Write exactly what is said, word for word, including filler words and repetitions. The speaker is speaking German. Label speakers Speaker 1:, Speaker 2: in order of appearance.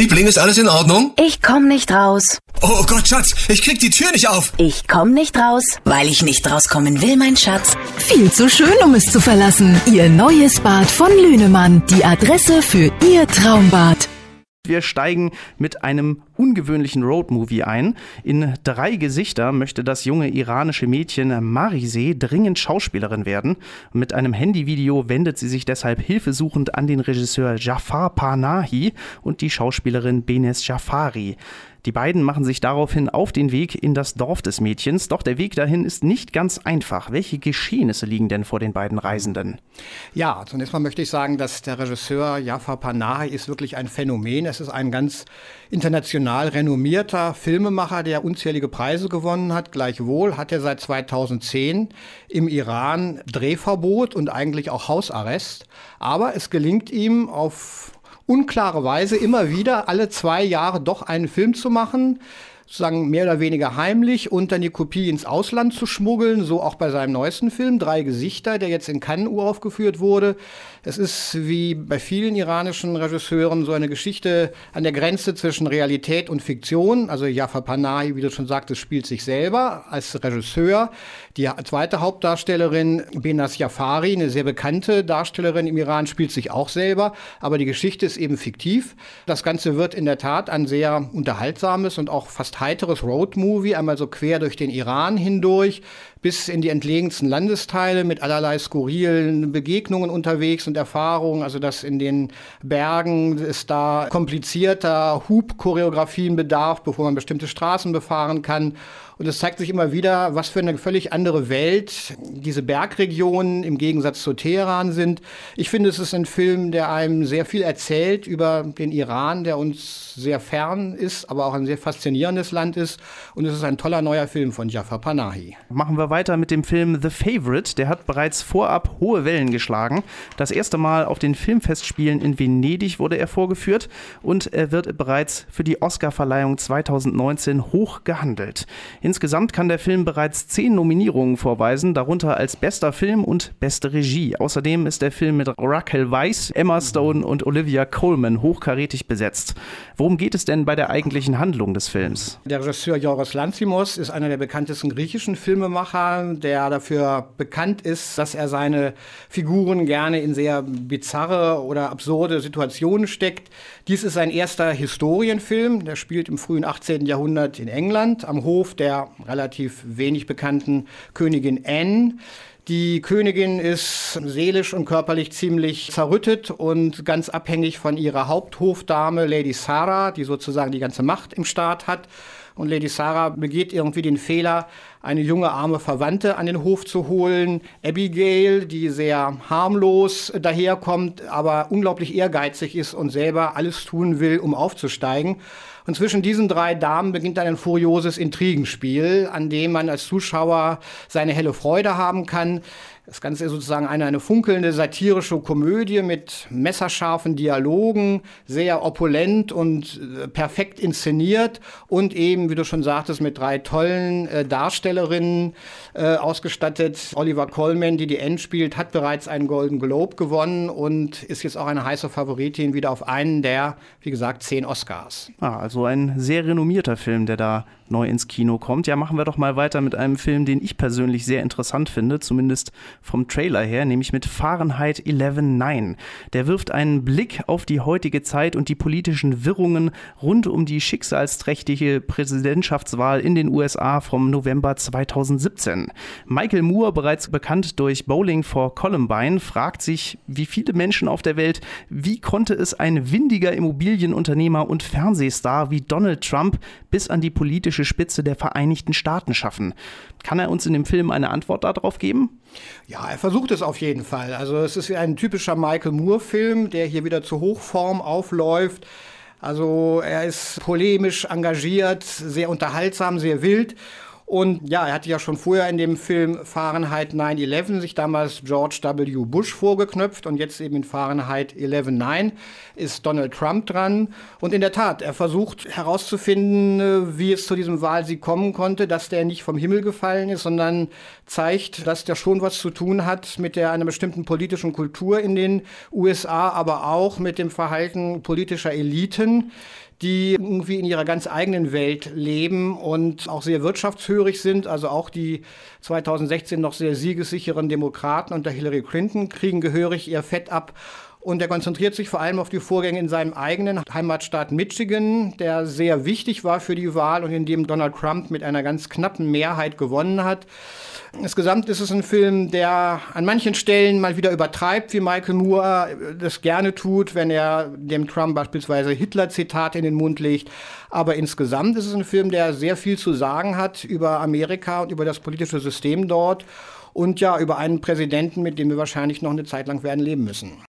Speaker 1: Liebling, ist alles in Ordnung?
Speaker 2: Ich komm nicht raus.
Speaker 1: Oh Gott, Schatz, ich krieg die Tür nicht auf.
Speaker 2: Ich komm nicht raus, weil ich nicht rauskommen will, mein Schatz.
Speaker 3: Viel zu schön, um es zu verlassen. Ihr neues Bad von Lünemann. Die Adresse für Ihr Traumbad.
Speaker 4: Wir steigen mit einem ungewöhnlichen Roadmovie ein. In Drei Gesichter möchte das junge iranische Mädchen Mariseh dringend Schauspielerin werden. Mit einem Handyvideo wendet sie sich deshalb hilfesuchend an den Regisseur Jafar Panahi und die Schauspielerin Behnaz Jafari. Die beiden machen sich daraufhin auf den Weg in das Dorf des Mädchens, doch der Weg dahin ist nicht ganz einfach. Welche Geschehnisse liegen denn vor den beiden Reisenden?
Speaker 5: Ja, zunächst mal möchte ich sagen, dass der Regisseur Jafar Panahi ist wirklich ein Phänomen. Es ist ein ganz international renommierter Filmemacher, der unzählige Preise gewonnen hat. Gleichwohl hat er seit zweitausendzehn im Iran Drehverbot und eigentlich auch Hausarrest. Aber es gelingt ihm auf unklare Weise immer wieder alle zwei Jahre doch einen Film zu machen, sozusagen mehr oder weniger heimlich und dann die Kopie ins Ausland zu schmuggeln, so auch bei seinem neuesten Film, Drei Gesichter, der jetzt in Cannes uraufgeführt wurde. Es ist wie bei vielen iranischen Regisseuren so eine Geschichte an der Grenze zwischen Realität und Fiktion. Also Jafar Panahi, wie du schon sagtest, spielt sich selber als Regisseur. Die zweite Hauptdarstellerin, Behnaz Jafari, eine sehr bekannte Darstellerin im Iran, spielt sich auch selber. Aber die Geschichte ist eben fiktiv. Das Ganze wird in der Tat ein sehr unterhaltsames und auch fast heiteres Roadmovie, einmal so quer durch den Iran hindurch, bis in die entlegensten Landesteile mit allerlei skurrilen Begegnungen unterwegs und Erfahrungen, also dass in den Bergen es da komplizierter Hub-Choreografien bedarf, bevor man bestimmte Straßen befahren kann. Und es zeigt sich immer wieder, was für eine völlig andere Welt diese Bergregionen im Gegensatz zu Teheran sind. Ich finde, es ist ein Film, der einem sehr viel erzählt über den Iran, der uns sehr fern ist, aber auch ein sehr faszinierendes Land ist. Und es ist ein toller neuer Film von Jafar Panahi.
Speaker 4: Machen wir weiter mit dem Film The Favourite. Der hat bereits vorab hohe Wellen geschlagen. Das erste Mal auf den Filmfestspielen in Venedig wurde er vorgeführt und er wird bereits für die Oscarverleihung zweitausendneunzehn hoch gehandelt. Insgesamt kann der Film bereits zehn Nominierungen vorweisen, darunter als bester Film und beste Regie. Außerdem ist der Film mit Rachel Weisz, Emma Stone und Olivia Colman hochkarätig besetzt. Worum geht es denn bei der eigentlichen Handlung des Films?
Speaker 5: Der Regisseur Yorgos Lanthimos ist einer der bekanntesten griechischen Filmemacher, der dafür bekannt ist, dass er seine Figuren gerne in sehr bizarre oder absurde Situationen steckt. Dies ist sein erster Historienfilm, der spielt im frühen achtzehnten Jahrhundert in England am Hof der relativ wenig bekannten Königin Anne. Die Königin ist seelisch und körperlich ziemlich zerrüttet und ganz abhängig von ihrer Haupthofdame Lady Sarah, die sozusagen die ganze Macht im Staat hat. Und Lady Sarah begeht irgendwie den Fehler, eine junge, arme Verwandte an den Hof zu holen, Abigail, die sehr harmlos daherkommt, aber unglaublich ehrgeizig ist und selber alles tun will, um aufzusteigen. Und zwischen diesen drei Damen beginnt dann ein furioses Intrigenspiel, an dem man als Zuschauer seine helle Freude haben kann. Das Ganze ist sozusagen eine, eine funkelnde satirische Komödie mit messerscharfen Dialogen, sehr opulent und äh, perfekt inszeniert und eben, wie du schon sagtest, mit drei tollen äh, Darstellerinnen äh, ausgestattet. Olivia Colman, die die Anne spielt, hat bereits einen Golden Globe gewonnen und ist jetzt auch eine heiße Favoritin wieder auf einen der, wie gesagt, zehn Oscars.
Speaker 4: Ah, also ein sehr renommierter Film, der da neu ins Kino kommt. Ja, machen wir doch mal weiter mit einem Film, den ich persönlich sehr interessant finde, zumindest vom Trailer her, nämlich mit Fahrenheit elf neun. Der wirft einen Blick auf die heutige Zeit und die politischen Wirrungen rund um die schicksalsträchtige Präsidentschaftswahl in den U S A vom November zweitausendsiebzehn. Michael Moore, bereits bekannt durch Bowling for Columbine, fragt sich, wie viele Menschen auf der Welt, wie konnte es ein windiger Immobilienunternehmer und Fernsehstar wie Donald Trump bis an die politische Spitze der Vereinigten Staaten schaffen? Kann er uns in dem Film eine Antwort darauf geben?
Speaker 5: Ja, er versucht es auf jeden Fall. Also es ist wie ein typischer Michael Moore-Film, der hier wieder zur Hochform aufläuft. Also er ist polemisch engagiert, sehr unterhaltsam, sehr wild. Und ja, er hatte ja schon vorher in dem Film Fahrenheit neun elf sich damals George W. Bush vorgeknöpft und jetzt eben in Fahrenheit elf neun ist Donald Trump dran. Und in der Tat, er versucht herauszufinden, wie es zu diesem Wahlsieg kommen konnte, dass der nicht vom Himmel gefallen ist, sondern zeigt, dass der schon was zu tun hat mit der, einer bestimmten politischen Kultur in den U S A, aber auch mit dem Verhalten politischer Eliten, die irgendwie in ihrer ganz eigenen Welt leben und auch sehr wirtschaftshörig sind. Also auch die zweitausendsechzehn noch sehr siegessicheren Demokraten unter Hillary Clinton kriegen gehörig ihr Fett ab. Und er konzentriert sich vor allem auf die Vorgänge in seinem eigenen Heimatstaat Michigan, der sehr wichtig war für die Wahl und in dem Donald Trump mit einer ganz knappen Mehrheit gewonnen hat. Insgesamt ist es ein Film, der an manchen Stellen mal wieder übertreibt, wie Michael Moore das gerne tut, wenn er dem Trump beispielsweise Hitler-Zitate in den Mund legt. Aber insgesamt ist es ein Film, der sehr viel zu sagen hat über Amerika und über das politische System dort und ja über einen Präsidenten, mit dem wir wahrscheinlich noch eine Zeit lang werden leben müssen.